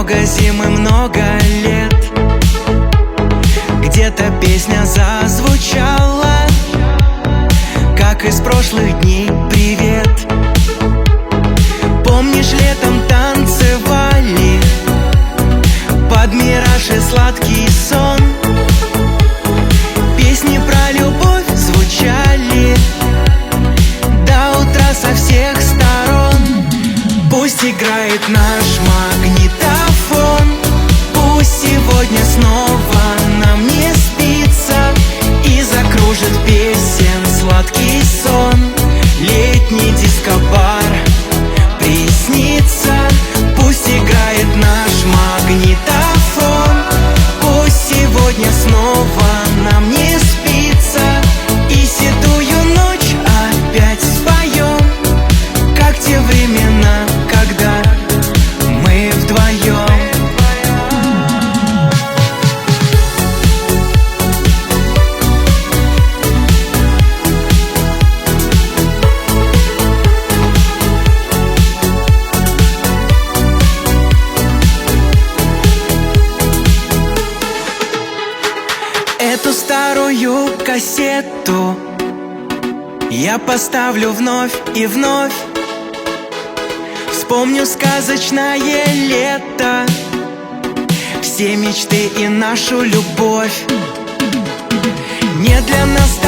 много зим и много лет. Где-то песня зазвучала, как из прошлых дней привет. Помнишь, летом танцевали под мираж и сладкий сон? Песни про любовь звучали до утра со всех сторон. Пусть играет наш магнитофон, пусть сегодня снова нам не спится, и закружит песен сладкий сон. Летний дискобар приснится. Пусть играет наш магнитофон, пусть сегодня снова нам не спится, и седую ночь опять споем, как те времена, когда мы вдвоем. Эту старую кассету я поставлю вновь и вновь. Вспомню сказочное лето, все мечты и нашу любовь. Не для нас